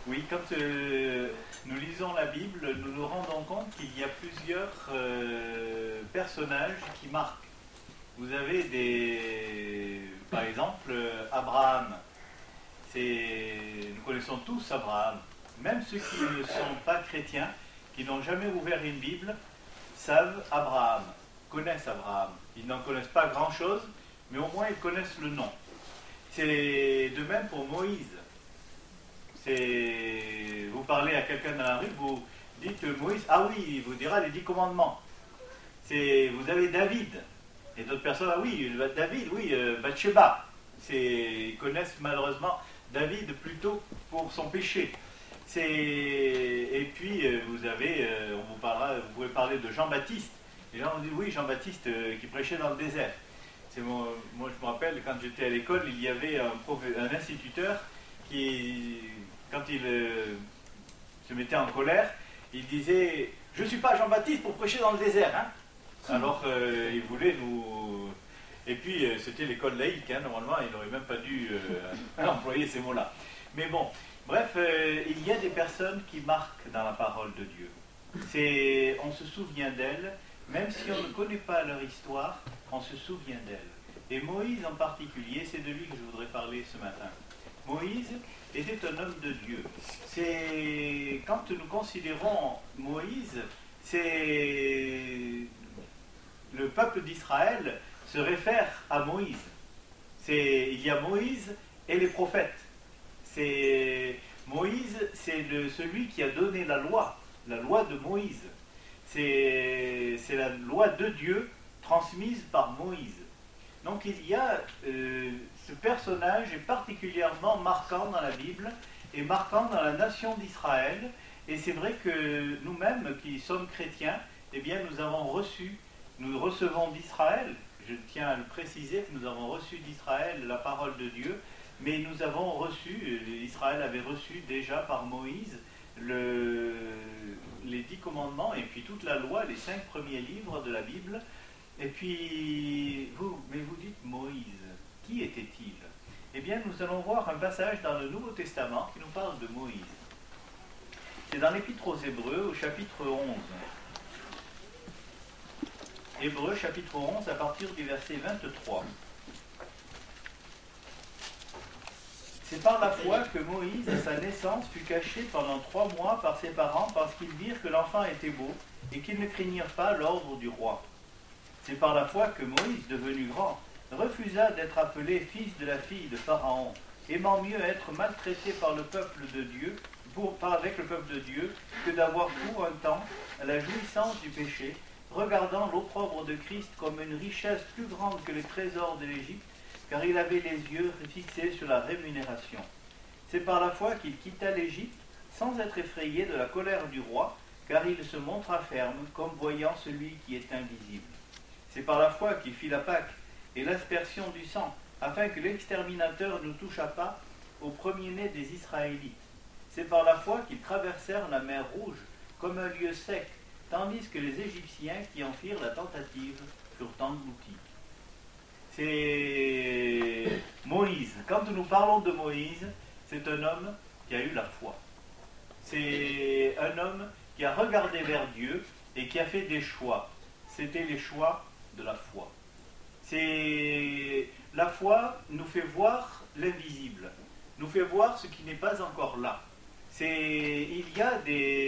Oui, quand nous lisons la Bible, nous nous rendons compte qu'il y a plusieurs personnages qui marquent. Vous avez par exemple, Abraham. Nous connaissons tous Abraham. Même ceux qui ne sont pas chrétiens, qui n'ont jamais ouvert une Bible, savent Abraham, connaissent Abraham. Ils n'en connaissent pas grand-chose, mais au moins ils connaissent le nom. C'est de même pour Moïse. Vous parlez à quelqu'un dans la rue, vous dites Moïse, ah oui, il vous dira les 10 commandements. Vous avez David, et d'autres personnes, ah oui, David, oui, Bathsheba. Ils connaissent malheureusement David plutôt pour son péché. Et puis vous pouvez parler de Jean-Baptiste. Les gens disent oui, Jean-Baptiste qui prêchait dans le désert. Moi je me rappelle, quand j'étais à l'école, il y avait un instituteur qui, quand il se mettait en colère, il disait « Je ne suis pas Jean-Baptiste pour prêcher dans le désert. Hein » Alors il voulait nous... Et puis c'était l'école laïque, hein, normalement il n'aurait même pas dû employer ces mots-là. Mais bon, bref, il y a des personnes qui marquent dans la parole de Dieu. On se souvient d'elles, même si on ne connaît pas leur histoire, on se souvient d'elles. Et Moïse en particulier, c'est de lui que je voudrais parler ce matin. Moïse était un homme de Dieu. Quand nous considérons Moïse, le peuple d'Israël se réfère à Moïse. Il y a Moïse et les prophètes. Moïse, c'est celui qui a donné la loi de Moïse. C'est la loi de Dieu transmise par Moïse. Donc il y a ce personnage est particulièrement marquant dans la Bible et marquant dans la nation d'Israël. Et c'est vrai que nous-mêmes qui sommes chrétiens, eh bien nous recevons d'Israël, je tiens à le préciser, que nous avons reçu d'Israël la parole de Dieu, mais nous avons reçu, Israël avait reçu déjà par Moïse les 10 commandements et puis toute la loi, les 5 premiers livres de la Bible. Et puis, vous dites Moïse, qui était-il? Eh bien, nous allons voir un passage dans le Nouveau Testament qui nous parle de Moïse. C'est dans l'Épître aux Hébreux, au chapitre 11. Hébreux, chapitre 11, à partir du verset 23. C'est par la foi que Moïse, à sa naissance, fut caché pendant 3 mois par ses parents parce qu'ils virent que l'enfant était beau et qu'ils ne craignirent pas l'ordre du roi. C'est par la foi que Moïse, devenu grand, refusa d'être appelé fils de la fille de Pharaon, aimant mieux être maltraité par le peuple de Dieu, avec le peuple de Dieu, que d'avoir pour un temps la jouissance du péché, regardant l'opprobre de Christ comme une richesse plus grande que les trésors de l'Égypte, car il avait les yeux fixés sur la rémunération. C'est par la foi qu'il quitta l'Égypte, sans être effrayé de la colère du roi, car il se montra ferme, comme voyant celui qui est invisible. C'est par la foi qu'il fit la Pâque et l'aspersion du sang, afin que l'exterminateur ne touchât pas au premier-né des Israélites. C'est par la foi qu'ils traversèrent la mer Rouge comme un lieu sec, tandis que les Égyptiens qui en firent la tentative furent engloutis. C'est Moïse. Quand nous parlons de Moïse, c'est un homme qui a eu la foi. C'est un homme qui a regardé vers Dieu et qui a fait des choix. C'était les choix de la foi. La foi nous fait voir l'invisible, nous fait voir ce qui n'est pas encore là. Il y a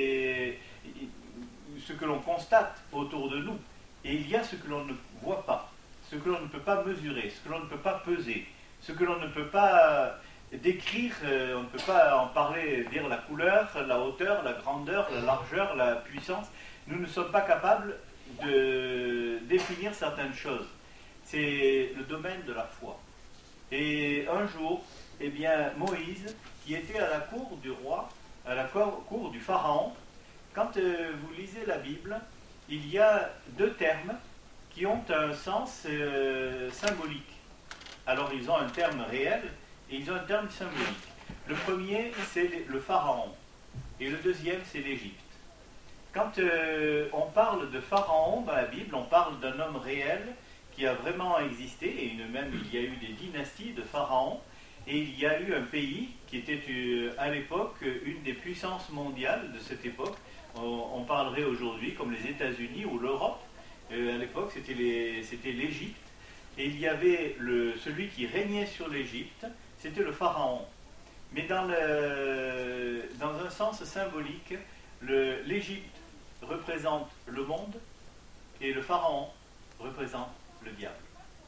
ce que l'on constate autour de nous, et il y a ce que l'on ne voit pas, ce que l'on ne peut pas mesurer, ce que l'on ne peut pas peser, ce que l'on ne peut pas décrire, on ne peut pas en parler, dire la couleur, la hauteur, la grandeur, la largeur, la puissance. Nous ne sommes pas capables de définir certaines choses. C'est le domaine de la foi. Et un jour, eh bien, Moïse, qui était à la cour du roi, à la cour du Pharaon, quand vous lisez la Bible, il y a 2 termes qui ont un sens symbolique. Alors ils ont un terme réel et ils ont un terme symbolique. Le premier, c'est le Pharaon, et le deuxième, c'est l'Égypte. Quand on parle de Pharaon dans la Bible, on parle d'un homme réel qui a vraiment existé, et même il y a eu des dynasties de Pharaon, et il y a eu un pays qui était à l'époque une des puissances mondiales de cette époque, on parlerait aujourd'hui comme les États-Unis ou l'Europe. À l'époque, c'était l'Égypte. Et il y avait celui qui régnait sur l'Égypte, c'était le pharaon. Mais dans un sens symbolique, l'Égypte représente le monde et le pharaon représente le diable.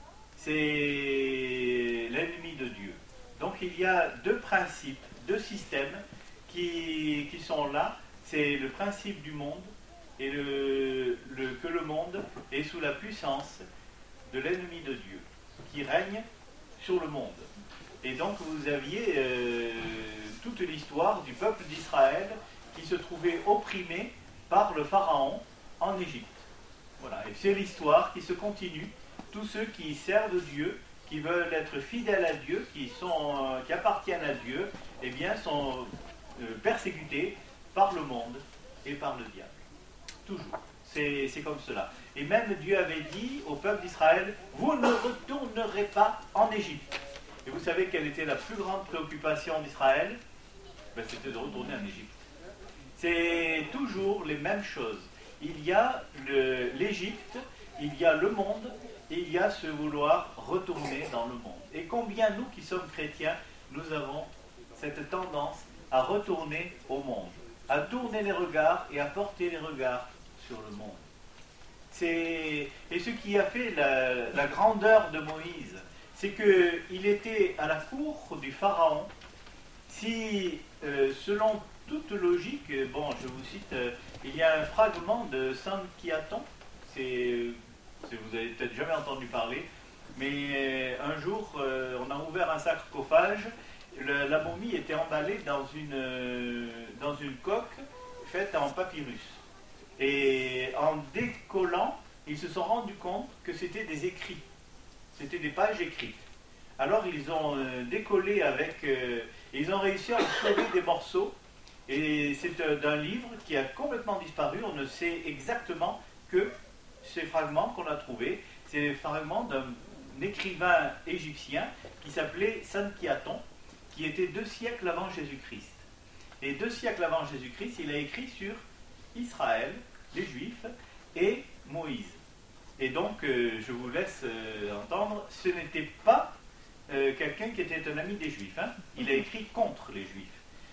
C'est l'ennemi de Dieu. Donc il y a deux principes, deux systèmes qui sont là. C'est le principe du monde et que le monde est sous la puissance de l'ennemi de Dieu qui règne sur le monde. Et donc vous aviez toute l'histoire du peuple d'Israël qui se trouvait opprimé par le pharaon en Égypte. Voilà, et c'est l'histoire qui se continue. Tous ceux qui servent Dieu, qui veulent être fidèles à Dieu, qui appartiennent à Dieu, eh bien sont persécutés par le monde et par le diable. Toujours. C'est comme cela. Et même Dieu avait dit au peuple d'Israël, vous ne retournerez pas en Égypte. Et vous savez quelle était la plus grande préoccupation d'Israël? C'était de retourner en Égypte. C'est toujours les mêmes choses. Il y a l'Égypte, il y a le monde, et il y a ce vouloir retourner dans le monde. Et combien nous qui sommes chrétiens, nous avons cette tendance à retourner au monde, à tourner les regards et à porter les regards sur le monde. Et ce qui a fait la grandeur de Moïse, c'est qu'il était à la cour du Pharaon. Si, selon toute logique, bon, je vous cite, il y a un fragment de Sankiaton, vous avez peut-être jamais entendu parler, mais un jour, on a ouvert un sarcophage, la momie était emballée dans une coque faite en papyrus. Et en décollant, ils se sont rendus compte que c'était des écrits, c'était des pages écrites. Alors ils ont décollé ils ont réussi à sauver des morceaux, et c'est d'un livre qui a complètement disparu. On ne sait exactement que ces fragments qu'on a trouvés, c'est les fragments d'un écrivain égyptien qui s'appelait Sankiaton, qui était 2 siècles avant Jésus-Christ. Et 2 siècles avant Jésus-Christ, il a écrit sur Israël, les Juifs, et Moïse. Et donc, je vous laisse entendre, ce n'était pas quelqu'un qui était un ami des Juifs. Hein. Il a écrit contre les Juifs.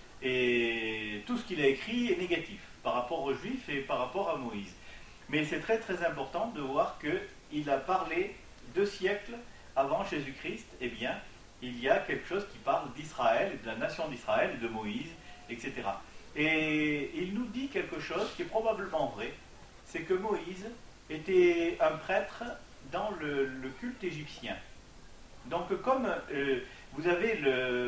Et tout ce qu'il a écrit est négatif par rapport aux Juifs et par rapport à Moïse. Mais c'est très très important de voir qu'il a parlé 2 siècles avant Jésus-Christ. Eh bien, il y a quelque chose qui parle d'Israël, de la nation d'Israël, de Moïse, etc. Et il nous dit quelque chose qui est probablement vrai, c'est que Moïse était un prêtre dans le culte égyptien. Donc comme vous avez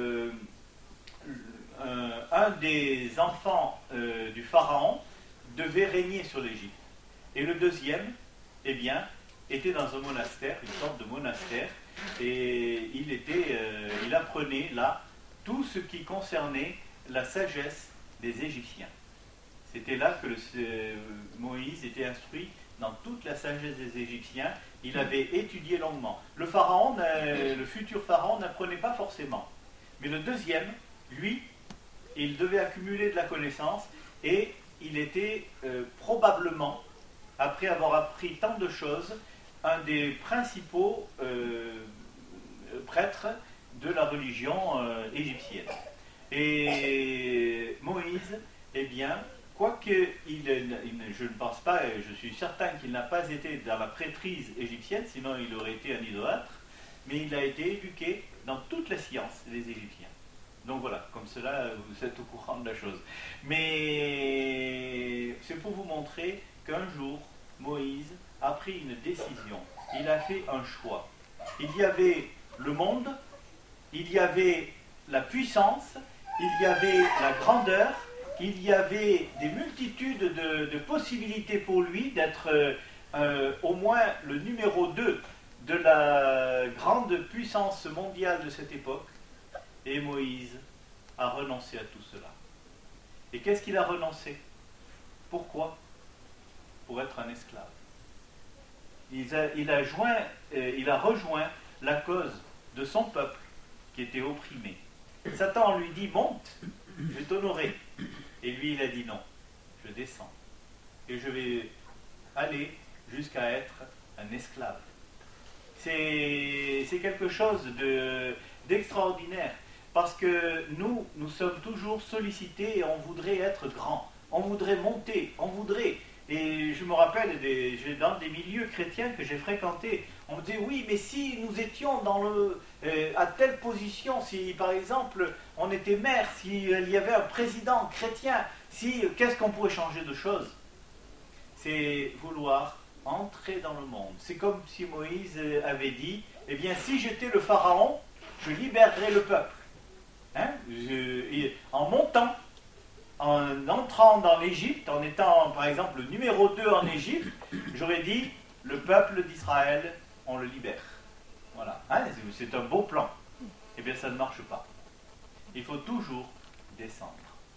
un des enfants du pharaon devait régner sur l'Égypte, et le deuxième, eh bien, était dans un monastère, une sorte de monastère, et il apprenait là tout ce qui concernait la sagesse des Égyptiens. C'était là que Moïse était instruit dans toute la sagesse des Égyptiens. Il avait étudié longuement. Le futur pharaon n'apprenait pas forcément. Mais le deuxième, lui, il devait accumuler de la connaissance, et il était probablement, après avoir appris tant de choses, un des principaux prêtres de la religion égyptienne. Et Moïse, eh bien, quoique je ne pense pas, je suis certain qu'il n'a pas été dans la prêtrise égyptienne, sinon il aurait été un idolâtre, mais il a été éduqué dans toute la science des Égyptiens. Donc voilà, comme cela, vous êtes au courant de la chose. Mais c'est pour vous montrer qu'un jour, Moïse a pris une décision. Il a fait un choix. Il y avait le monde, il y avait la puissance, il y avait la grandeur, il y avait des multitudes de possibilités pour lui d'être au moins le numéro 2 de la grande puissance mondiale de cette époque. Et Moïse a renoncé à tout cela. Et qu'est-ce qu'il a renoncé? Pourquoi? Pour être un esclave. Il a rejoint la cause de son peuple qui était opprimé. Satan lui dit, monte, je vais t'honorer. Et lui, il a dit non, je descends. Et je vais aller jusqu'à être un esclave. C'est quelque chose d'extraordinaire. Parce que nous sommes toujours sollicités et on voudrait être grand. On voudrait monter, on voudrait. Et je me rappelle dans des milieux chrétiens que j'ai fréquentés, on me dit oui, mais si nous étions à telle position, si par exemple on était maire, s'il y avait un président chrétien, qu'est-ce qu'on pourrait changer de choses? C'est vouloir entrer dans le monde. C'est comme si Moïse avait dit, eh bien si j'étais le pharaon, je libérerais le peuple. Hein? En montant, en entrant dans l'Égypte, en étant par exemple le numéro 2 en Égypte, j'aurais dit, le peuple d'Israël, on le libère. Voilà. Hein? C'est un beau plan. Eh bien ça ne marche pas. Il faut toujours descendre.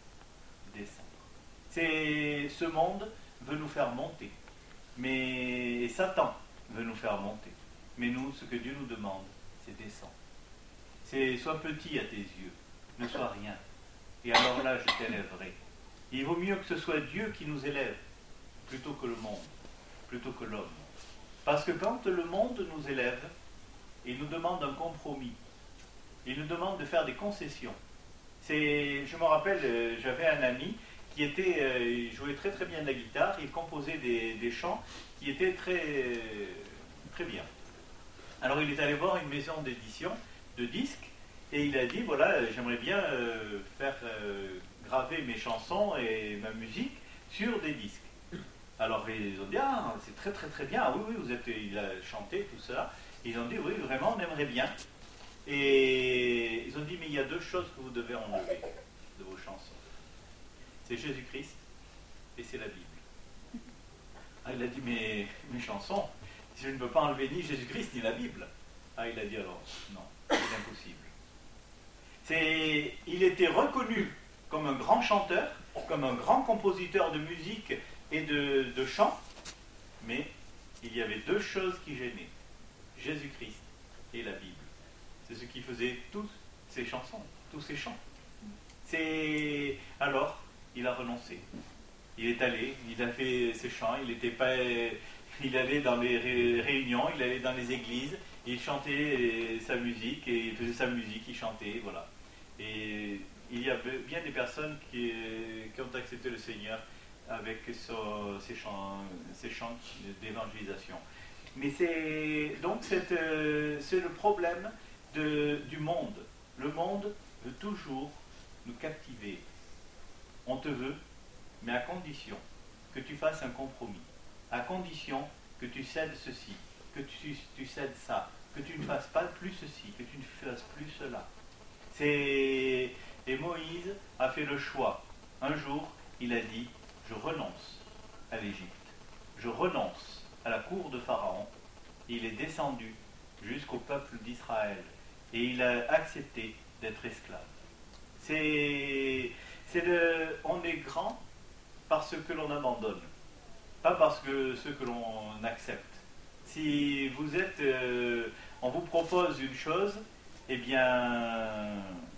Ce monde veut nous faire monter. Mais Satan veut nous faire monter. Mais nous, ce que Dieu nous demande, c'est descendre. Sois petit à tes yeux, ne sois rien. Et alors là, je t'élèverai. Il vaut mieux que ce soit Dieu qui nous élève, plutôt que le monde, plutôt que l'homme. Parce que quand le monde nous élève, il nous demande un compromis. Il nous demande de faire des concessions. Je me rappelle, j'avais un ami qui il jouait très très bien de la guitare, il composait des chants qui étaient très, très bien. Alors il est allé voir une maison d'édition de disques et il a dit, voilà, j'aimerais bien faire graver mes chansons et ma musique sur des disques. Alors ils ont dit, ah, c'est très très très bien, oui, il a chanté tout ça. Ils ont dit, oui, vraiment, on aimerait bien. Et ils ont dit, mais il y a deux choses que vous devez enlever de vos chansons. C'est Jésus-Christ et c'est la Bible. Ah, il a dit, mais mes chansons, je ne peux pas enlever ni Jésus-Christ ni la Bible. Ah, il a dit alors, non, c'est impossible. Il était reconnu comme un grand chanteur, comme un grand compositeur de musique et de chants, mais il y avait deux choses qui gênaient, Jésus-Christ et la Bible. C'est ce qui faisait toutes ces chansons, tous ces chants. Alors, il a renoncé. Il est allé, il a fait ses chants, il allait dans les réunions, il allait dans les églises, il chantait sa musique, et il faisait sa musique, il chantait, voilà. Et il y a bien des personnes qui ont accepté le Seigneur avec ces chants d'évangélisation. Mais c'est le problème du monde. Le monde veut toujours nous captiver. On te veut, mais à condition que tu fasses un compromis, à condition que tu cèdes ceci, que tu cèdes ça, que tu ne fasses pas plus ceci, que tu ne fasses plus cela. Et Moïse a fait le choix. Un jour, il a dit, je renonce à l'Égypte, je renonce à la cour de Pharaon. Et il est descendu jusqu'au peuple d'Israël. Et il a accepté d'être esclave. On est grand parce que l'on abandonne, pas parce que ce que l'on accepte. Si vous êtes, on vous propose une chose, eh bien,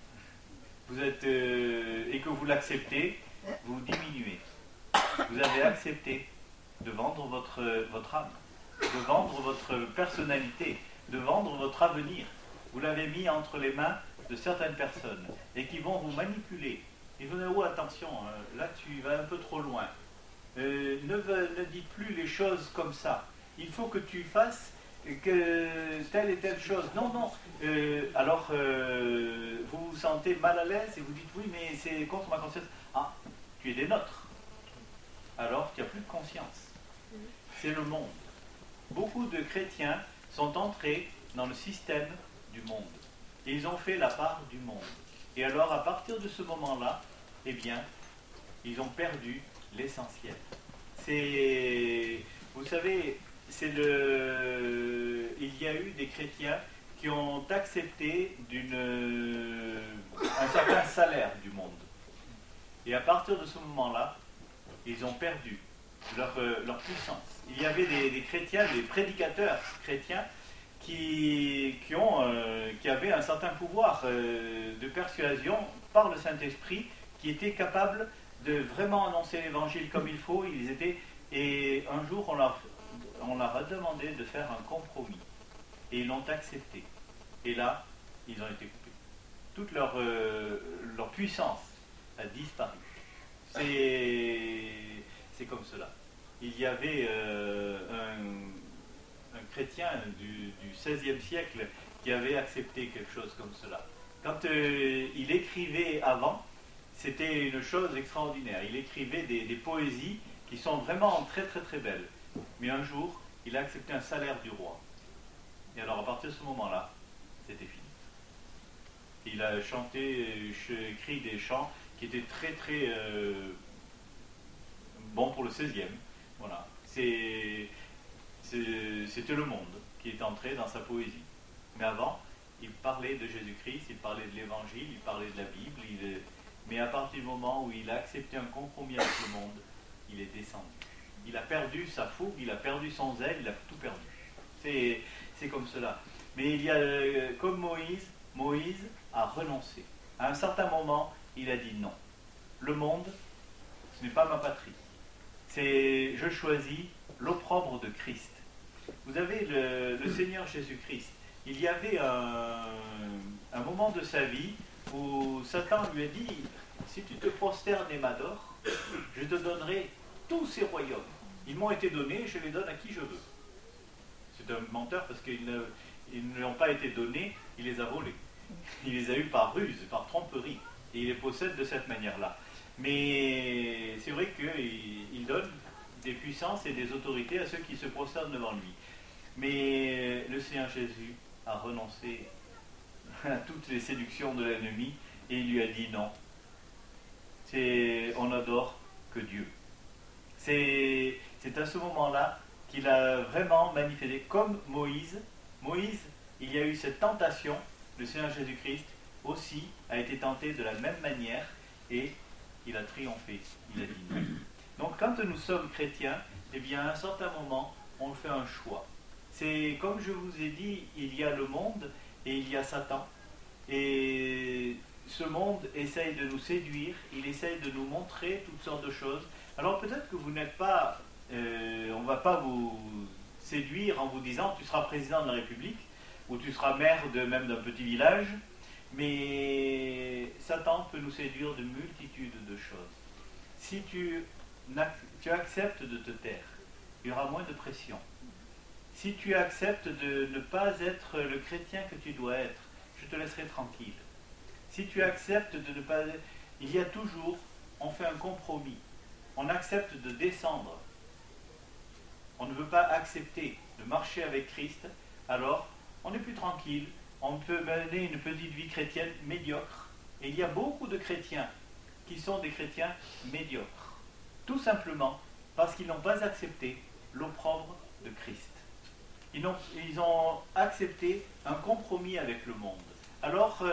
et que vous l'acceptez, vous diminuez. Vous avez accepté de vendre votre âme, de vendre votre personnalité, de vendre votre avenir. Vous l'avez mis entre les mains de certaines personnes et qui vont vous manipuler. Ils vont dire, oh attention, là tu vas un peu trop loin. Ne dites plus les choses comme ça. Il faut que tu fasses telle et telle chose. Non. Alors vous vous sentez mal à l'aise et vous dites, oui, mais c'est contre ma conscience. Ah, tu es des nôtres. Alors tu n'as plus de conscience. C'est le monde. Beaucoup de chrétiens sont entrés dans le système du monde. Et ils ont fait la part du monde. Et alors, à partir de ce moment-là, eh bien, ils ont perdu l'essentiel. Vous savez, il y a eu des chrétiens qui ont accepté un certain salaire du monde. Et à partir de ce moment-là, ils ont perdu leur puissance. Il y avait des chrétiens, des prédicateurs chrétiens qui avaient un certain pouvoir de persuasion par le Saint-Esprit, qui étaient capables de vraiment annoncer l'évangile comme il faut. Ils étaient, et un jour, on leur a demandé de faire un compromis. Et ils l'ont accepté. Et là, ils ont été coupés. Toute leur puissance a disparu. C'est comme cela. Il y avait un chrétien du XVIe siècle qui avait accepté quelque chose comme cela. Quand il écrivait avant, c'était une chose extraordinaire. Il écrivait des poésies qui sont vraiment très très très belles. Mais un jour, il a accepté un salaire du roi. Et alors à partir de ce moment-là, c'était fini. Il a écrit des chants qui étaient très très bons pour le 16e. Voilà. C'était le monde qui est entré dans sa poésie. Mais avant, il parlait de Jésus-Christ, il parlait de l'Évangile, il parlait de la Bible. Mais à partir du moment où il a accepté un compromis avec le monde, il est descendu. Il a perdu sa fougue, il a perdu son zèle, il a tout perdu. C'est comme cela. Mais il y a, comme Moïse a renoncé. À un certain moment, il a dit non. Le monde, ce n'est pas ma patrie. Je choisis l'opprobre de Christ. Vous avez le Seigneur Jésus-Christ. Il y avait un moment de sa vie où Satan lui a dit, si tu te prosternes et m'adores, je te donnerai tous ces royaumes. Ils m'ont été donnés, je les donne à qui je veux. C'est un menteur parce qu'ils ne lui ont pas été donnés, il les a volés. Il les a eus par ruse, par tromperie. Et il les possède de cette manière-là. Mais c'est vrai qu'il donne des puissances et des autorités à ceux qui se prosternent devant lui. Mais le Seigneur Jésus a renoncé à toutes les séductions de l'ennemi et il lui a dit non. On n'adore que Dieu. C'est à ce moment-là qu'il a vraiment manifesté, comme Moïse. Moïse, il y a eu cette tentation, le Seigneur Jésus-Christ aussi a été tenté de la même manière et il a triomphé, il a dit non. Donc quand nous sommes chrétiens, eh bien à un certain moment, on fait un choix. C'est comme je vous ai dit, il y a le monde et il y a Satan. Et ce monde essaye de nous séduire, il essaye de nous montrer toutes sortes de choses. Alors peut-être que vous n'êtes pas, on ne va pas vous séduire en vous disant tu seras président de la République ou tu seras maire même d'un petit village, mais Satan peut nous séduire de multitudes de choses. Si tu acceptes de te taire, il y aura moins de pression. Si tu acceptes de ne pas être le chrétien que tu dois être, je te laisserai tranquille. Si tu acceptes de ne pas... Il y a toujours, on fait un compromis. On accepte de descendre. On ne veut pas accepter de marcher avec Christ, alors on est plus tranquille. On peut mener une petite vie chrétienne médiocre. Et il y a beaucoup de chrétiens qui sont des chrétiens médiocres. Tout simplement parce qu'ils n'ont pas accepté l'opprobre de Christ. Ils ont accepté un compromis avec le monde. Alors,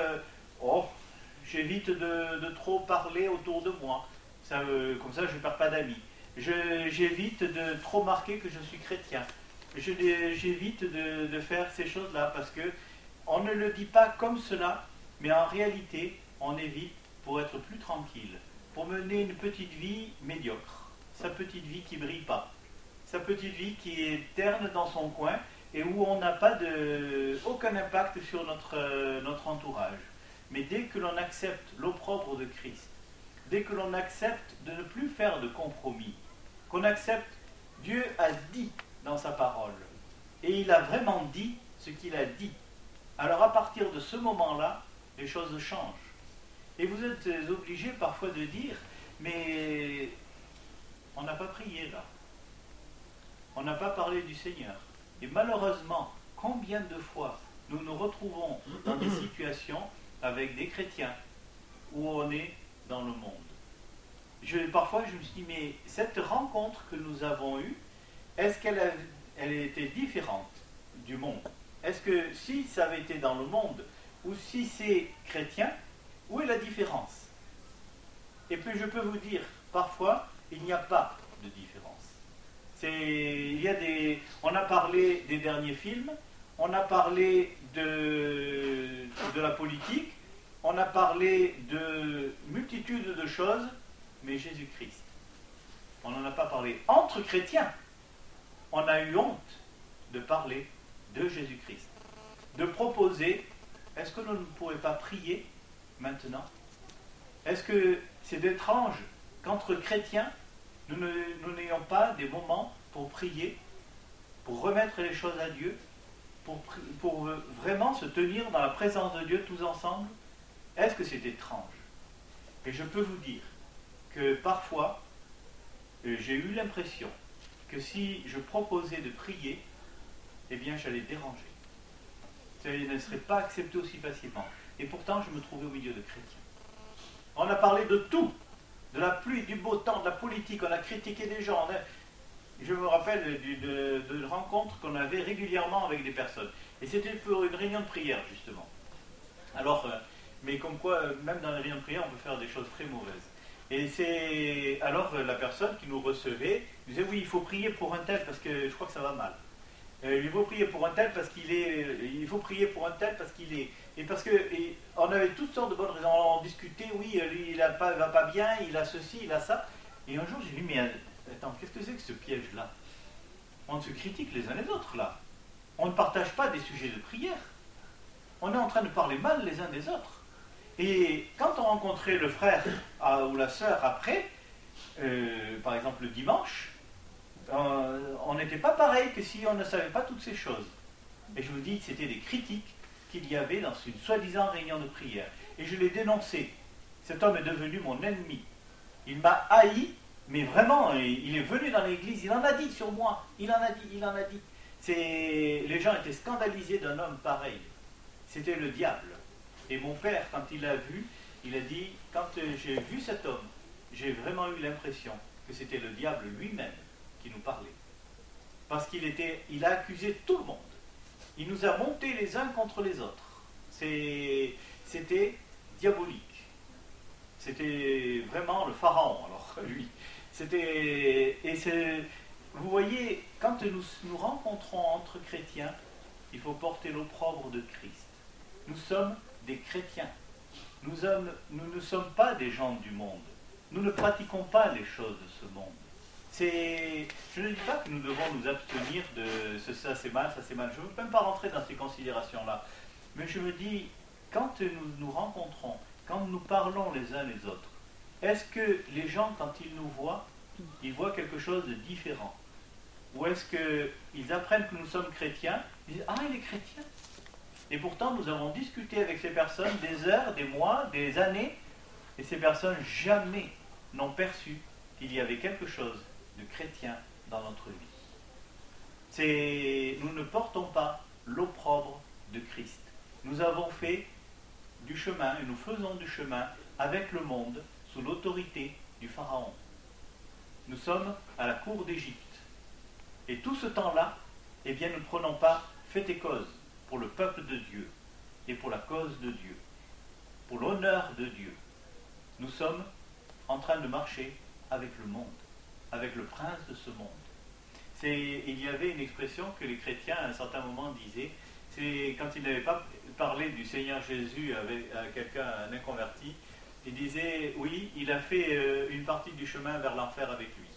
j'évite de trop parler autour de moi. Comme ça, je ne perds pas d'amis. J'évite de trop marquer que je suis chrétien. J'évite de faire ces choses-là parce que on ne le dit pas comme cela, mais en réalité, on évite pour être plus tranquille, pour mener une petite vie médiocre, sa petite vie qui ne brille pas, sa petite vie qui est terne dans son coin et où on n'a pas aucun impact sur notre entourage. Mais dès que l'on accepte l'opprobre de Christ, dès que l'on accepte de ne plus faire de compromis, qu'on accepte, Dieu a dit dans sa parole, et il a vraiment dit ce qu'il a dit. Alors à partir de ce moment-là, les choses changent. Et vous êtes obligés parfois de dire, mais on n'a pas prié là. On n'a pas parlé du Seigneur. Et malheureusement, combien de fois nous nous retrouvons dans des situations avec des chrétiens où on est dans le monde. Parfois je me suis dit, mais cette rencontre que nous avons eue, est-ce elle était différente du monde? Est-ce que si ça avait été dans le monde, ou si c'est chrétien, où est la différence? Et puis je peux vous dire, parfois, il n'y a pas de différence. On a parlé des derniers films, on a parlé de la politique, on a parlé de multitudes de choses, mais Jésus-Christ. On n'en a pas parlé. Entre chrétiens, on a eu honte de parler de Jésus-Christ. De proposer, est-ce que nous ne pourrions pas prier maintenant? Est-ce que c'est étrange qu'entre chrétiens, nous n'ayons pas des moments pour prier, pour remettre les choses à Dieu, pour vraiment se tenir dans la présence de Dieu tous ensemble? Est-ce que c'est étrange? Et je peux vous dire que parfois, j'ai eu l'impression que si je proposais de prier, eh bien j'allais déranger. Ça ne serait pas accepté aussi facilement. Et pourtant, je me trouvais au milieu de chrétiens. On a parlé de tout, de la pluie, du beau temps, de la politique, on a critiqué des gens. Je me rappelle de rencontres qu'on avait régulièrement avec des personnes. Et c'était pour une réunion de prière, justement. Alors, mais comme quoi, même dans les réunions de prière, on peut faire des choses très mauvaises. Et alors la personne qui nous recevait disait oui, il faut prier pour un tel parce que je crois que ça va mal. Il faut prier pour un tel parce qu'il est. Il faut prier pour un tel parce qu'il est. Et parce que on avait toutes sortes de bonnes raisons. On discutait, oui, lui il va pas bien, il a ceci, il a ça. Et un jour j'ai dit mais attends, qu'est-ce que c'est que ce piège-là? On se critique les uns les autres là. On ne partage pas des sujets de prière. On est en train de parler mal les uns des autres. Et quand on rencontrait le frère ou la sœur après, par exemple le dimanche, on n'était pas pareil que si on ne savait pas toutes ces choses. Et je vous dis que c'était des critiques qu'il y avait dans une soi-disant réunion de prière. Et je l'ai dénoncé. Cet homme est devenu mon ennemi. Il m'a haï, mais vraiment, il est venu dans l'église, il en a dit sur moi, il en a dit. Les gens étaient scandalisés d'un homme pareil. C'était le diable. Et mon père, quand il l'a vu, il a dit, quand j'ai vu cet homme, j'ai vraiment eu l'impression que c'était le diable lui-même qui nous parlait. Parce il a accusé tout le monde. Il nous a montés les uns contre les autres. C'était diabolique. C'était vraiment le pharaon, alors, lui. Vous voyez, quand nous nous rencontrons entre chrétiens, il faut porter l'opprobre de Christ. Nous sommes des chrétiens. Nous ne sommes pas des gens du monde. Nous ne pratiquons pas les choses de ce monde. Je ne dis pas que nous devons nous abstenir de ça c'est mal, ça c'est mal. Je ne veux même pas rentrer dans ces considérations-là. Mais je me dis, quand nous nous rencontrons, quand nous parlons les uns les autres, est-ce que les gens, quand ils nous voient, ils voient quelque chose de différent? Ou est-ce qu'ils apprennent que nous sommes chrétiens, ils disent « Ah, il est chrétien !» Et pourtant, nous avons discuté avec ces personnes des heures, des mois, des années, et ces personnes jamais n'ont perçu qu'il y avait quelque chose de chrétien dans notre vie. Nous ne portons pas l'opprobre de Christ. Nous avons fait du chemin, et nous faisons du chemin avec le monde sous l'autorité du Pharaon. Nous sommes à la cour d'Égypte. Et tout ce temps-là, eh bien, nous ne prenons pas fait et cause pour le peuple de Dieu et pour la cause de Dieu, pour l'honneur de Dieu. Nous sommes en train de marcher avec le monde, avec le prince de ce monde. Il y avait une expression que les chrétiens à un certain moment disaient, c'est quand ils n'avaient pas parlé du Seigneur Jésus à quelqu'un, un inconverti, ils disaient, oui, il a fait une partie du chemin vers l'enfer avec lui.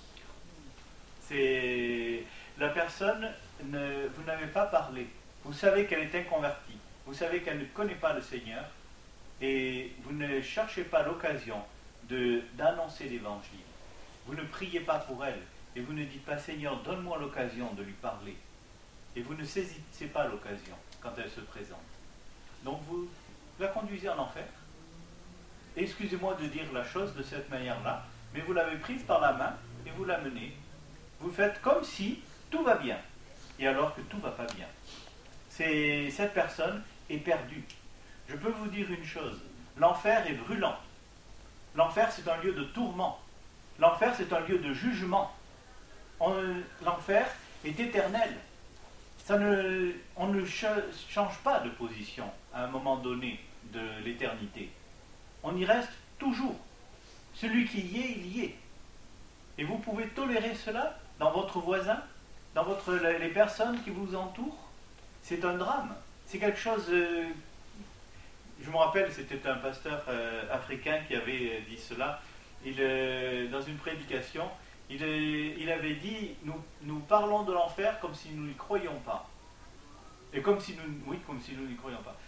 La personne, vous n'avez pas parlé. Vous savez qu'elle est inconvertie. Vous savez qu'elle ne connaît pas le Seigneur. Et vous ne cherchez pas l'occasion d'annoncer l'Évangile. Vous ne priez pas pour elle. Et vous ne dites pas, Seigneur, donne-moi l'occasion de lui parler. Et vous ne saisissez pas l'occasion quand elle se présente. Donc vous la conduisez en enfer. Excusez-moi de dire la chose de cette manière-là, mais vous l'avez prise par la main et vous la menez. Vous faites comme si tout va bien, et alors que tout ne va pas bien. Cette personne est perdue. Je peux vous dire une chose, l'enfer est brûlant. L'enfer, c'est un lieu de tourment. L'enfer, c'est un lieu de jugement. L'enfer est éternel. On ne change pas de position à un moment donné de l'éternité. On y reste toujours. Celui qui y est, il y est. Et vous pouvez tolérer cela dans votre voisin, dans les personnes qui vous entourent. C'est un drame. C'est quelque chose... je me rappelle, c'était un pasteur africain qui avait dit cela. dans une prédication, il avait dit, nous parlons de l'enfer comme si nous n'y croyions pas. Et comme si nous n'y croyions pas.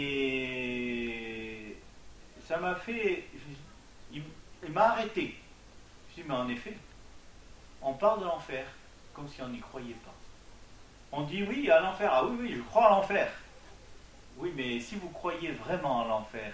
Mais ça m'a fait... Il m'a arrêté. Je dis, mais en effet, on parle de l'enfer comme si on n'y croyait pas. On dit oui à l'enfer. Ah oui, je crois à l'enfer. Oui, mais si vous croyez vraiment à l'enfer,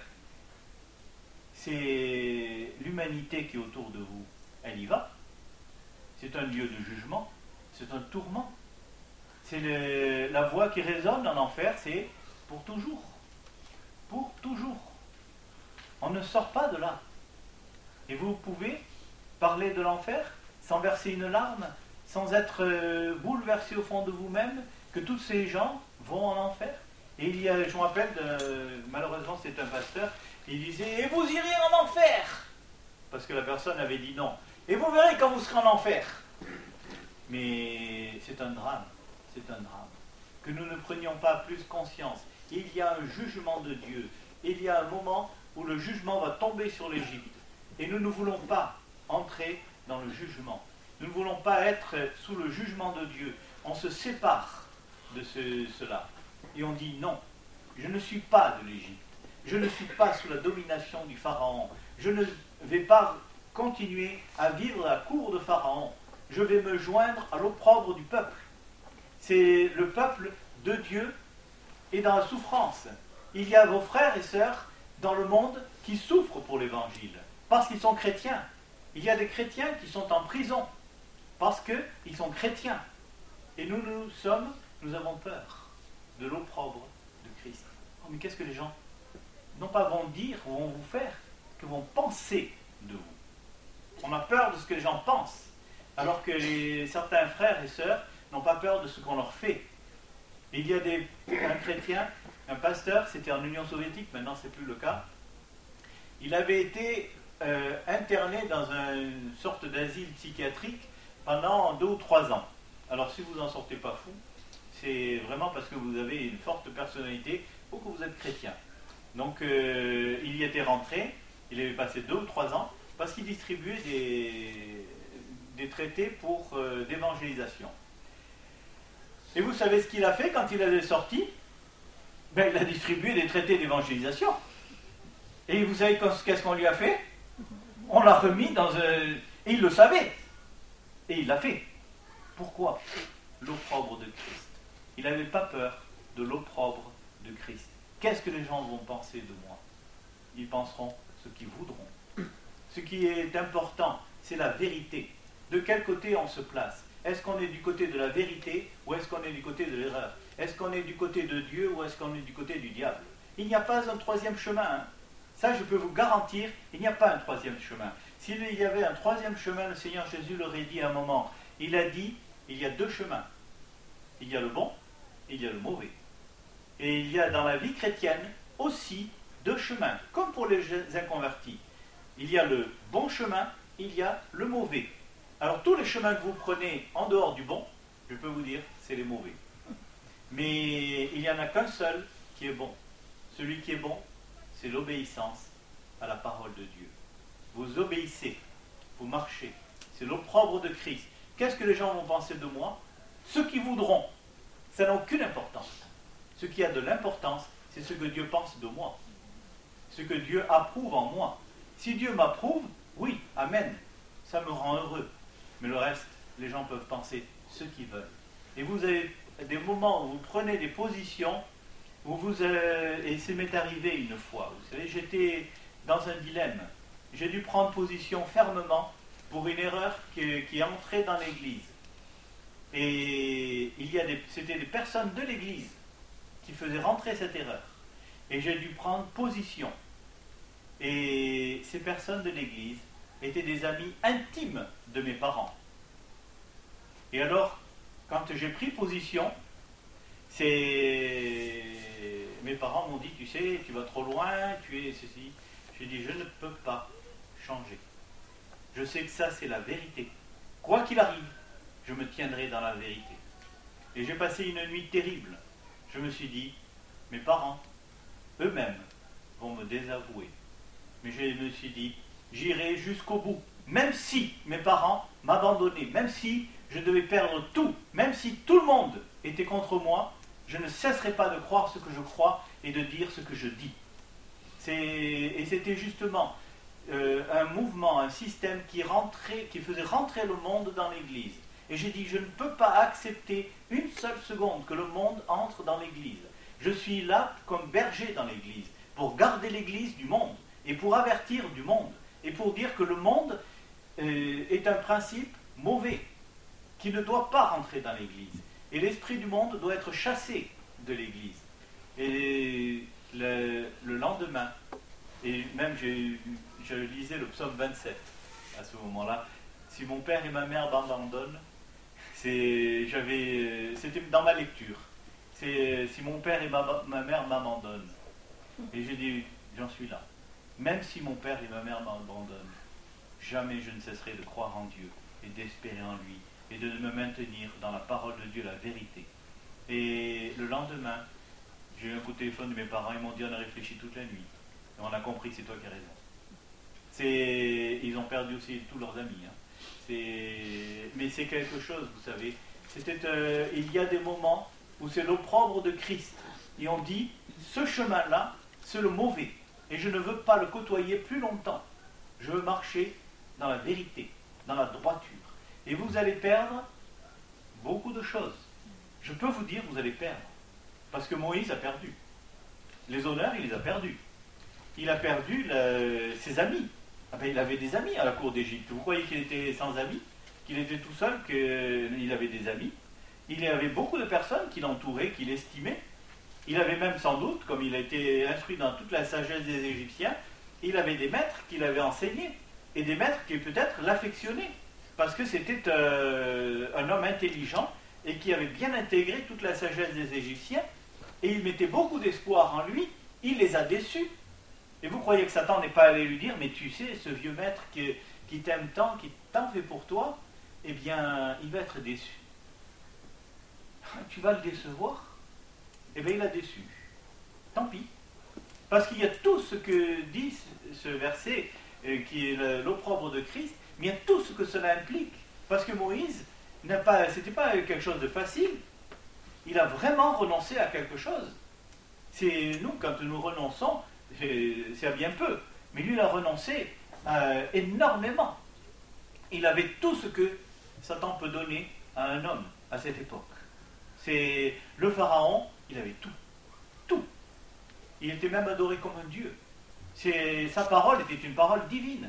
c'est l'humanité qui est autour de vous. Elle y va. C'est un lieu de jugement. C'est un tourment. C'est la voix qui résonne en enfer, c'est pour toujours. Pour toujours. On ne sort pas de là. Et vous pouvez parler de l'enfer sans verser une larme, sans être bouleversé au fond de vous-même, que tous ces gens vont en enfer. Et je me rappelle, malheureusement c'est un pasteur, il disait, et vous irez en enfer, parce que la personne avait dit non. Et vous verrez quand vous serez en enfer. Mais c'est un drame. C'est un drame. Que nous ne prenions pas plus conscience. Il y a un jugement de Dieu. Il y a un moment où le jugement va tomber sur l'Égypte. Et nous ne voulons pas entrer dans le jugement. Nous ne voulons pas être sous le jugement de Dieu. On se sépare de cela. Et on dit non, je ne suis pas de l'Égypte. Je ne suis pas sous la domination du Pharaon. Je ne vais pas continuer à vivre à la cour de Pharaon. Je vais me joindre à l'opprobre du peuple. C'est le peuple de Dieu et dans la souffrance. Il y a vos frères et sœurs dans le monde qui souffrent pour l'évangile, parce qu'ils sont chrétiens. Il y a des chrétiens qui sont en prison, parce qu'ils sont chrétiens. Et nous avons peur de l'opprobre de Christ. Oh, mais qu'est-ce que les gens, non pas vont dire ou vont vous faire, que vont penser de vous. On a peur de ce que les gens pensent, alors que certains frères et sœurs n'ont pas peur de ce qu'on leur fait. Il y a un chrétien, un pasteur, c'était en Union soviétique, maintenant c'est plus le cas. Il avait été interné dans une sorte d'asile psychiatrique pendant 2 ou 3 ans. Alors si vous n'en sortez pas fou, c'est vraiment parce que vous avez une forte personnalité ou que vous êtes chrétien. Donc il y était rentré, il avait passé 2 ou 3 ans parce qu'il distribuait des traités pour d'évangélisation. Et vous savez ce qu'il a fait quand il est sorti? Ben, il a distribué des traités d'évangélisation. Et vous savez qu'est-ce qu'on lui a fait? On l'a remis dans un... Et il le savait. Et il l'a fait. Pourquoi? L'opprobre de Christ. Il n'avait pas peur de l'opprobre de Christ. Qu'est-ce que les gens vont penser de moi? Ils penseront ce qu'ils voudront. Ce qui est important, c'est la vérité. De quel côté on se place? Est-ce qu'on est du côté de la vérité ou est-ce qu'on est du côté de l'erreur? Est-ce qu'on est du côté de Dieu ou est-ce qu'on est du côté du diable? Il n'y a pas un troisième chemin. Hein. Ça, je peux vous garantir, il n'y a pas un troisième chemin. S'il y avait un troisième chemin, le Seigneur Jésus l'aurait dit à un moment. Il a dit, il y a 2 chemins. Il y a le bon et il y a le mauvais. Et il y a dans la vie chrétienne aussi 2 chemins, comme pour les inconvertis. Il y a le bon chemin, il y a le mauvais. Alors tous les chemins que vous prenez en dehors du bon, je peux vous dire, c'est les mauvais. Mais il n'y en a qu'un seul qui est bon. Celui qui est bon, c'est l'obéissance à la parole de Dieu. Vous obéissez, vous marchez. C'est l'opprobre de Christ. Qu'est-ce que les gens vont penser de moi? Ce qu'ils voudront. Ça n'a aucune importance. Ce qui a de l'importance, c'est ce que Dieu pense de moi. Ce que Dieu approuve en moi. Si Dieu m'approuve, oui, amen. Ça me rend heureux. Mais le reste, les gens peuvent penser ce qu'ils veulent. Et vous avez des moments où vous prenez des positions, et ça m'est arrivé une fois. Vous savez, j'étais dans un dilemme. J'ai dû prendre position fermement pour une erreur qui est entrée dans l'Église. Et c'était des personnes de l'Église qui faisaient rentrer cette erreur. Et j'ai dû prendre position. Et ces personnes de l'Église étaient des amis intimes de mes parents. Et alors, quand j'ai pris position, mes parents m'ont dit, tu sais, tu vas trop loin, tu es ceci. J'ai dit, je ne peux pas changer. Je sais que ça, c'est la vérité. Quoi qu'il arrive, je me tiendrai dans la vérité. Et j'ai passé une nuit terrible. Je me suis dit, mes parents, eux-mêmes, vont me désavouer. Mais je me suis dit, j'irai jusqu'au bout. Même si mes parents m'abandonnaient, même si je devais perdre tout, même si tout le monde était contre moi, je ne cesserai pas de croire ce que je crois et de dire ce que je dis. Et c'était justement un mouvement, un système qui faisait rentrer le monde dans l'Église. Et j'ai dit, je ne peux pas accepter une seule seconde que le monde entre dans l'Église. Je suis là comme berger dans l'Église, pour garder l'Église du monde, et pour avertir du monde, et pour dire que le monde est un principe mauvais, qui ne doit pas rentrer dans l'Église. Et l'esprit du monde doit être chassé de l'Église. Et le lendemain, et même je lisais le psaume 27 à ce moment-là, si mon père et ma mère m'abandonnent, c'était dans ma lecture, c'est si mon père et ma mère m'abandonnent. Et j'ai dit, j'en suis là. Même si mon père et ma mère m'abandonnent, jamais je ne cesserai de croire en Dieu et d'espérer en lui et de me maintenir dans la parole de Dieu, la vérité. Et le lendemain, j'ai eu un coup de téléphone de mes parents, ils m'ont dit on a réfléchi toute la nuit et on a compris que c'est toi qui as raison. Ils ont perdu aussi tous leurs amis. Mais c'est quelque chose, vous savez. Il y a des moments où c'est l'opprobre de Christ. Et on dit, ce chemin-là, c'est le mauvais. Et je ne veux pas le côtoyer plus longtemps. Je veux marcher dans la vérité, dans la droiture. Et vous allez perdre beaucoup de choses. Je peux vous dire, vous allez perdre. Parce que Moïse a perdu. Les honneurs, il les a perdus. Il a perdu ses amis. Ah ben, il avait des amis à la cour d'Égypte. Vous croyez qu'il était sans amis? Qu'il était tout seul? Qu'il avait des amis? Il y avait beaucoup de personnes qui l'entouraient, qui l'estimaient. Il avait même sans doute, comme il a été instruit dans toute la sagesse des Égyptiens, il avait des maîtres qui l'avaient enseigné. Et des maîtres qui peut-être l'affectionnaient. Parce que c'était un homme intelligent et qui avait bien intégré toute la sagesse des Égyptiens. Et il mettait beaucoup d'espoir en lui. Il les a déçus. Et vous croyez que Satan n'est pas allé lui dire, mais tu sais, ce vieux maître qui t'aime tant, qui tant fait pour toi, eh bien, il va être déçu. Tu vas le décevoir? Eh bien, il a déçu. Tant pis. Parce qu'il y a tout ce que dit ce verset, qui est l'opprobre de Christ, mais il y a tout ce que cela implique. Parce que Moïse, c'était pas quelque chose de facile. Il a vraiment renoncé à quelque chose. C'est nous, quand nous renonçons, c'est à bien peu. Mais lui, il a renoncé énormément. Il avait tout ce que Satan peut donner à un homme à cette époque. C'est le pharaon, il avait tout. Tout. Il était même adoré comme un dieu. Sa parole était une parole divine.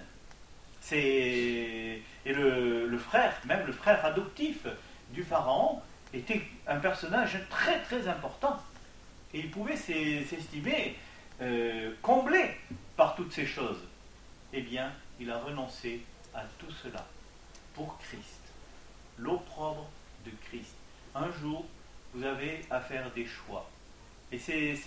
Et le frère, même le frère adoptif du pharaon, était un personnage très très important. Et il pouvait s'estimer comblé par toutes ces choses. Eh bien, il a renoncé à tout cela pour Christ. L'opprobre de Christ. Un jour, vous avez à faire des choix. Et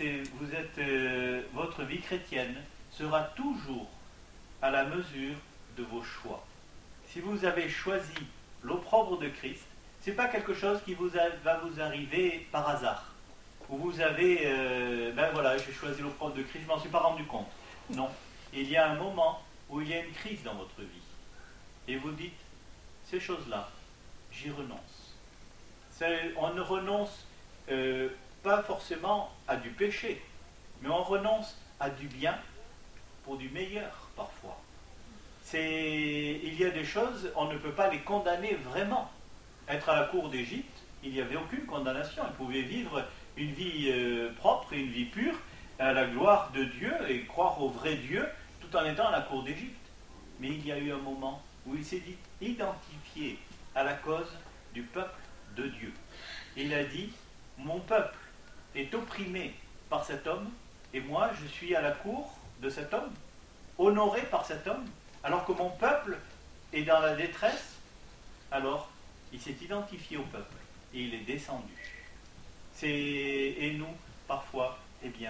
votre vie chrétienne sera toujours à la mesure de vos choix. Si vous avez choisi l'opprobre de Christ, ce n'est pas quelque chose qui va vous arriver par hasard. Où vous avez, ben voilà, j'ai choisi l'opprobre de Christ, je ne m'en suis pas rendu compte. Non. Il y a un moment où il y a une crise dans votre vie. Et vous dites, ces choses-là, j'y renonce. On ne renonce pas forcément à du péché, mais on renonce à du bien pour du meilleur, parfois. Il y a des choses, on ne peut pas les condamner vraiment. Être à la cour d'Égypte, il n'y avait aucune condamnation. Ils pouvaient vivre une vie propre et une vie pure, à la gloire de Dieu et croire au vrai Dieu, tout en étant à la cour d'Égypte. Mais il y a eu un moment où il s'est identifié à la cause du peuple de Dieu. Il a dit, mon peuple est opprimé par cet homme, et moi je suis à la cour de cet homme, honoré par cet homme, alors que mon peuple est dans la détresse. Alors il s'est identifié au peuple et il est descendu. Et nous, parfois, eh bien,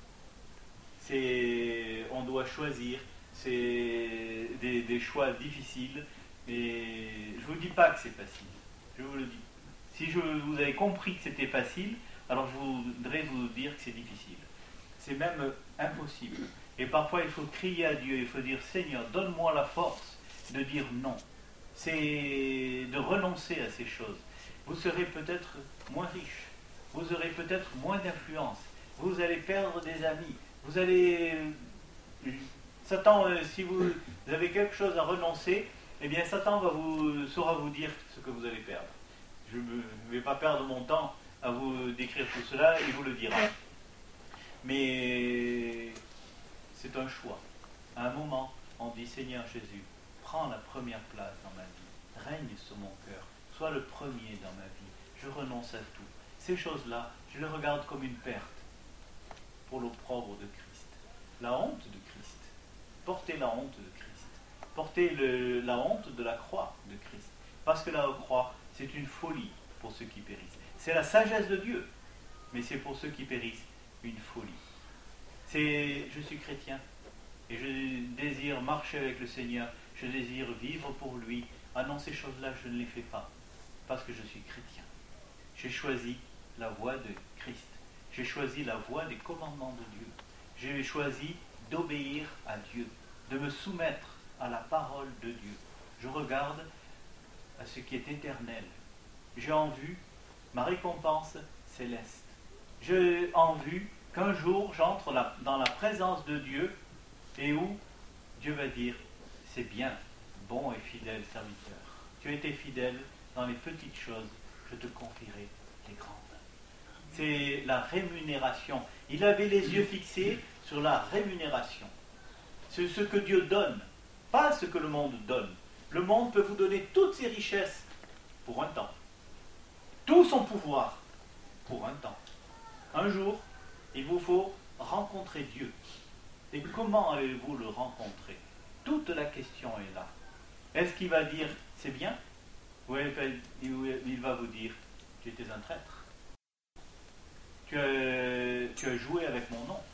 on doit choisir. C'est des choix difficiles, mais je ne vous dis pas que c'est facile. Je vous le dis. Si vous avez compris que c'était facile, alors je voudrais vous dire que c'est difficile. C'est même impossible. Et parfois, il faut crier à Dieu, il faut dire, Seigneur, donne-moi la force de dire non. C'est de renoncer à ces choses. Vous serez peut-être moins riche, vous aurez peut-être moins d'influence, vous allez perdre des amis, vous allez... Satan, si vous avez quelque chose à renoncer, eh bien Satan saura vous dire ce que vous allez perdre. Je ne vais pas perdre mon temps à vous décrire tout cela, il vous le dira. Mais c'est un choix. À un moment, on dit, Seigneur Jésus, prends la première place dans ma vie, règne sur mon cœur, sois le premier dans ma vie, je renonce à tout. Ces choses-là, je les regarde comme une perte pour l'opprobre de Christ. La honte de Christ. Portez la honte de Christ. Portez la honte de la croix de Christ. Parce que la croix, c'est une folie pour ceux qui périssent. C'est la sagesse de Dieu, mais c'est pour ceux qui périssent une folie. Je suis chrétien et je désire marcher avec le Seigneur, je désire vivre pour lui. Ah non, ces choses-là, je ne les fais pas parce que je suis chrétien. J'ai choisi la voie de Christ. J'ai choisi la voie des commandements de Dieu. J'ai choisi d'obéir à Dieu, de me soumettre à la parole de Dieu. Je regarde à ce qui est éternel. J'ai en vue ma récompense céleste. J'ai en vue qu'un jour j'entre dans la présence de Dieu et où Dieu va dire, c'est bien, bon et fidèle serviteur. Tu as été fidèle dans les petites choses, je te confierai les grandes. C'est la rémunération. Il avait les yeux fixés sur la rémunération. C'est ce que Dieu donne, pas ce que le monde donne. Le monde peut vous donner toutes ses richesses pour un temps. Tout son pouvoir pour un temps. Un jour, il vous faut rencontrer Dieu. Et comment allez-vous le rencontrer? Toute la question est là. Est-ce qu'il va dire, c'est bien? Ou il va vous dire, tu étais un traître. Tu as joué avec mon nom.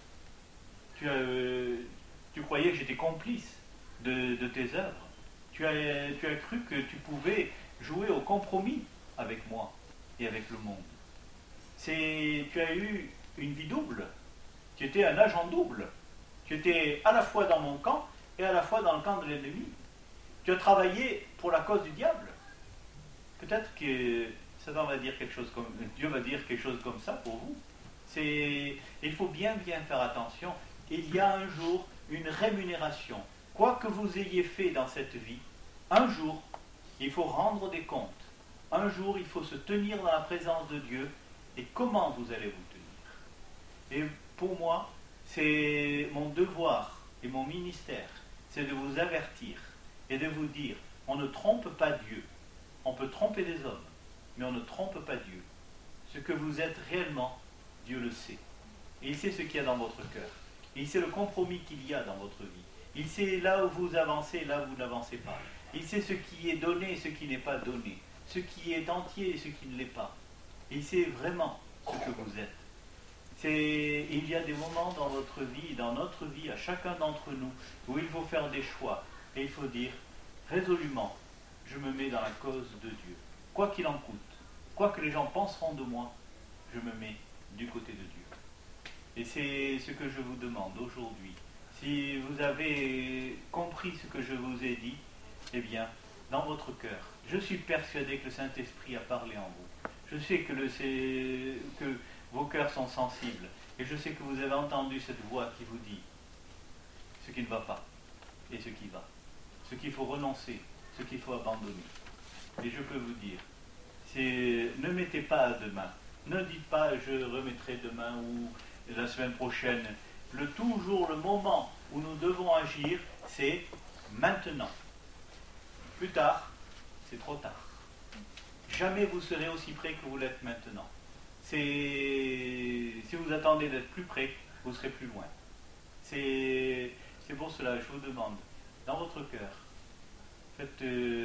Tu croyais que j'étais complice de tes œuvres. Tu as cru que tu pouvais jouer au compromis avec moi et avec le monde. Tu as eu une vie double. Tu étais un agent double. Tu étais à la fois dans mon camp et à la fois dans le camp de l'ennemi. Tu as travaillé pour la cause du diable. Peut-être que Satan va dire quelque chose comme Dieu va dire quelque chose comme ça pour vous. Il faut bien faire attention. Il y a un jour une rémunération. Quoi que vous ayez fait dans cette vie, un jour, il faut rendre des comptes. Un jour, il faut se tenir dans la présence de Dieu. Et comment vous allez vous tenir? Et pour moi, c'est mon devoir et mon ministère, c'est de vous avertir et de vous dire, on ne trompe pas Dieu. On peut tromper les hommes, mais on ne trompe pas Dieu. Ce que vous êtes réellement, Dieu le sait. Et il sait ce qu'il y a dans votre cœur. Et il sait le compromis qu'il y a dans votre vie. Il sait là où vous avancez et là où vous n'avancez pas. Il sait ce qui est donné et ce qui n'est pas donné. Ce qui est entier et ce qui ne l'est pas. Et il sait vraiment ce que vous êtes. Il y a des moments dans votre vie, dans notre vie, à chacun d'entre nous, où il faut faire des choix. Et il faut dire, résolument, je me mets dans la cause de Dieu. Quoi qu'il en coûte, quoi que les gens penseront de moi, je me mets du côté de Dieu. Et c'est ce que je vous demande aujourd'hui. Si vous avez compris ce que je vous ai dit, eh bien, dans votre cœur, je suis persuadé que le Saint-Esprit a parlé en vous. Je sais que vos cœurs sont sensibles. Et je sais que vous avez entendu cette voix qui vous dit ce qui ne va pas et ce qui va. Ce qu'il faut renoncer, ce qu'il faut abandonner. Et je peux vous dire, ne mettez pas à demain. Ne dites pas je remettrai demain ou la semaine prochaine. Toujours le moment où nous devons agir, c'est maintenant. Plus tard, c'est trop tard. Jamais vous serez aussi près que vous l'êtes maintenant. Si vous attendez d'être plus près, vous serez plus loin. C'est pour cela que je vous demande, dans votre cœur, faites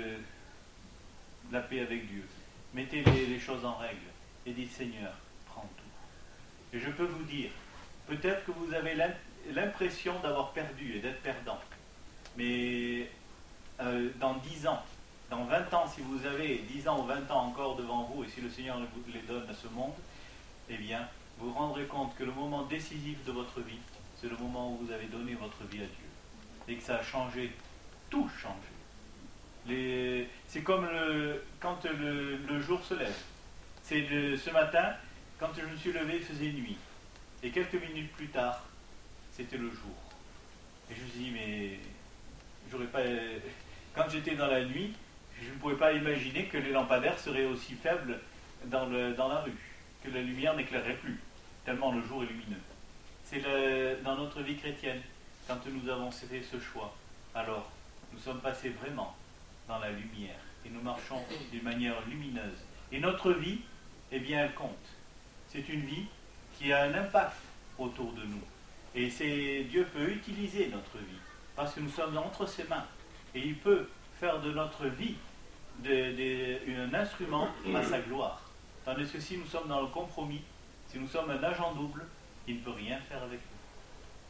la paix avec Dieu. Mettez les choses en règle et dites Seigneur, prends tout. Et je peux vous dire, peut-être que vous avez l'impression d'avoir perdu et d'être perdant. Mais dans 10 ans, dans 20 ans, si vous avez 10 ans ou 20 ans encore devant vous, et si le Seigneur vous les donne à ce monde, eh bien, vous vous rendrez compte que le moment décisif de votre vie, c'est le moment où vous avez donné votre vie à Dieu. Et que ça a changé, tout changé. C'est comme quand le jour se lève. Ce matin, quand je me suis levé, il faisait nuit. Et quelques minutes plus tard, c'était le jour. Et je me suis dit, mais j'aurais pas. Quand j'étais dans la nuit, je ne pouvais pas imaginer que les lampadaires seraient aussi faibles dans la rue, que la lumière n'éclairerait plus, tellement le jour est lumineux. C'est dans notre vie chrétienne, quand nous avons fait ce choix, alors nous sommes passés vraiment dans la lumière et nous marchons d'une manière lumineuse. Et notre vie, eh bien, elle compte. C'est une vie qui a un impact autour de nous. Et Dieu peut utiliser notre vie, parce que nous sommes entre ses mains. Et il peut faire de notre vie un instrument à sa gloire. Tandis que si nous sommes dans le compromis, si nous sommes un agent double, il ne peut rien faire avec nous.